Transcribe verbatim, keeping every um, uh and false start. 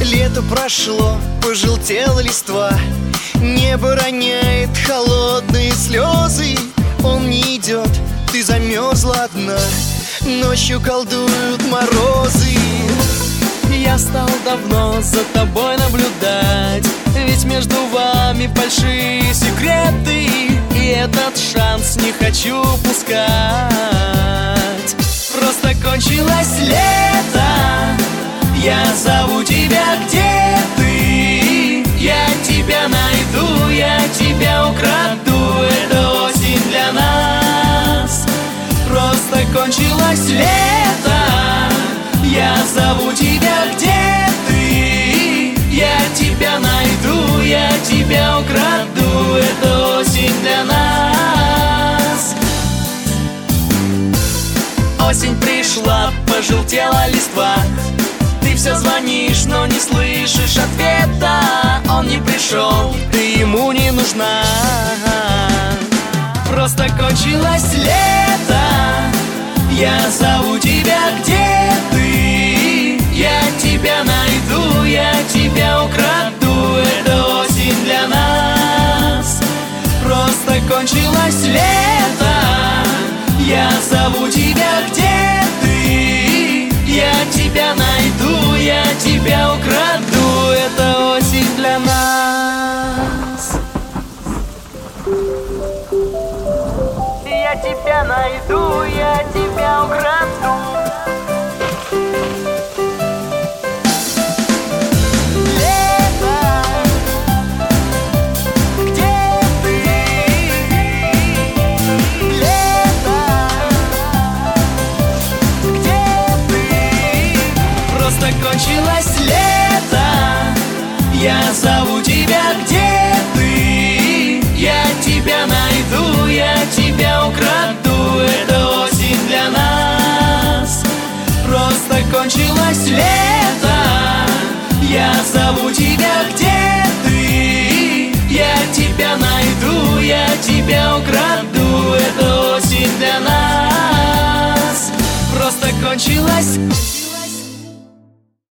Лето прошло, пожелтела листва, небо роняет холодные слезы. Он не идет, ты замерзла одна, ночью колдуют морозы. Я стал давно за тобой наблюдать, ведь между вами большие секреты, и этот шанс не хочу упускать. Просто кончилось лето, я зову тебя, где ты? Я тебя найду, я тебя украду, это осень для нас. Просто кончилось лето, я зову тебя, где ты? Я тебя найду, я тебя украду, это осень для нас. Осень пришла, пожелтела листва, ты все звонишь, но не слышишь ответа. Он не пришел, ты ему не нужна. Просто кончилось лето, я зову тебя, где ты? Я тебя найду, я тебя украду, это осень для нас. Просто кончилось лето, я зову тебя, где ты? Я тебя найду, я тебя украду, это осень для нас. Я тебя найду, я тебя украду. Лето, где ты? Лето, где ты? Просто кончилось лето, я зову тебя, где ты? Я тебя найду, я тебя украду, это осень для нас. Просто кончилось лето, я зову тебя, где ты? Я тебя найду, я тебя украду, это осень для нас. Просто кончилось